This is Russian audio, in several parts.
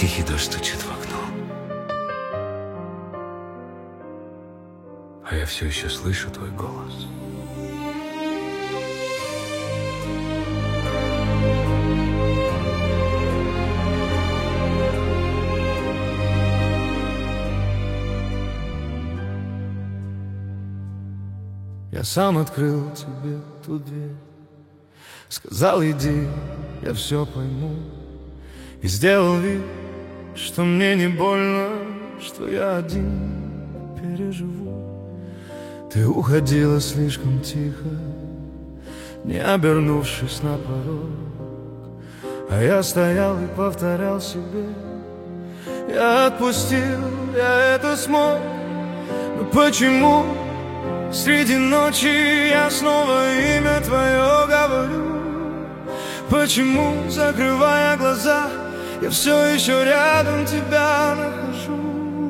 Тихий дождь стучит в окно, а я все еще слышу твой голос. Я сам открыл тебе ту дверь, сказал: иди, я все пойму. И сделал вид, что мне не больно, что я один переживу. Ты уходила слишком тихо, не обернувшись на порог, а я стоял и повторял себе: я отпустил, я это смог. Но почему среди ночи я снова имя твое говорю? Почему, закрывая глаза, я все еще рядом тебя нахожу?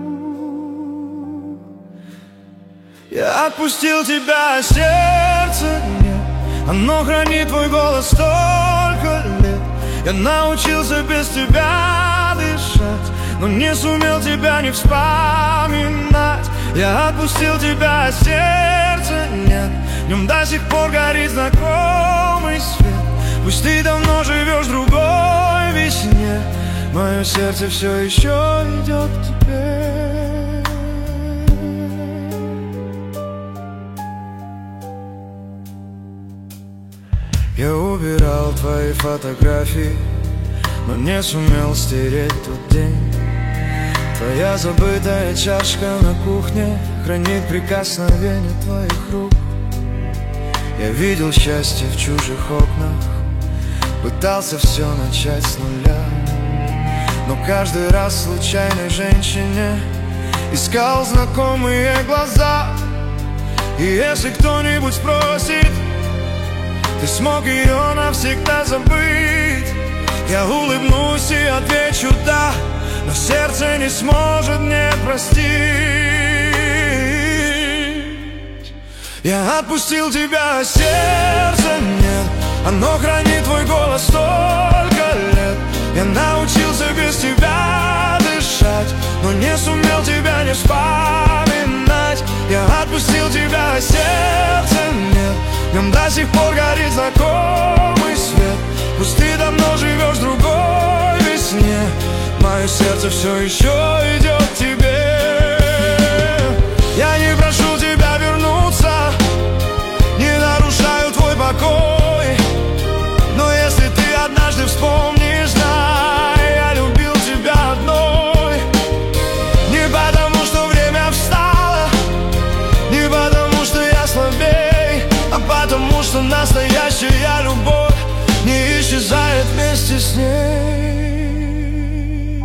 Я отпустил тебя, а сердце нет. Оно хранит твой голос столько лет. Я научился без тебя дышать, но не сумел тебя не вспоминать. Я отпустил тебя, а сердца нет. В нем до сих пор горит знакомый свет. Пусть ты давно живешь в другой весне, мое сердце все еще идет к тебе. Я убирал твои фотографии, но не сумел стереть тот день. Твоя забытая чашка на кухне хранит прикосновение твоих рук. Я видел счастье в чужих окнах, пытался все начать с нуля, но каждый раз случайной женщине искал знакомые глаза. И если кто-нибудь спросит: ты смог ее навсегда забыть? Я улыбнусь и отвечу: да, но сердце не сможет мне простить. Я отпустил тебя, а сердца нет. Оно хранит твой голос столько лет. Я научился без тебя дышать, но не сумел тебя не вспоминать. Я отпустил тебя, а сердца нет. В нем до сих пор горит знакомый свет. Пусть ты давно живешь в другой весне, мое сердце все еще идет к тебе. Я не прошу тебя вернуться, не нарушаю твой покой, но если ты однажды вспомнишь, знай, я любил тебя одной. Не потому, что время встало, не потому, что я слабей, а потому, что настоящая любовь не исчезает вместе с ней.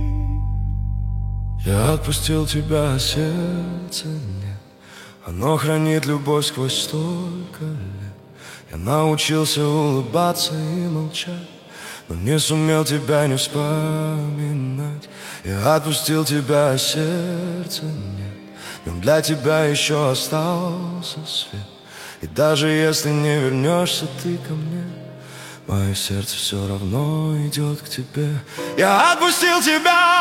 Я отпустил тебя, а сердца нет. Оно хранит любовь сквозь столько лет. Я научился улыбаться и молчать, но не сумел тебя не вспоминать. Я отпустил тебя, а сердца нет. Но для тебя еще остался свет. И даже если не вернешься ты ко мне, мое сердце все равно идет к тебе. Я отпустил тебя,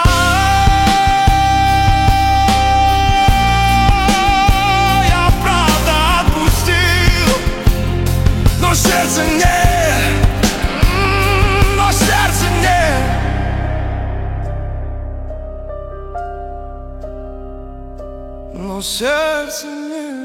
я правда отпустил, но сердце нет, но сердце нет. Но сердце нет.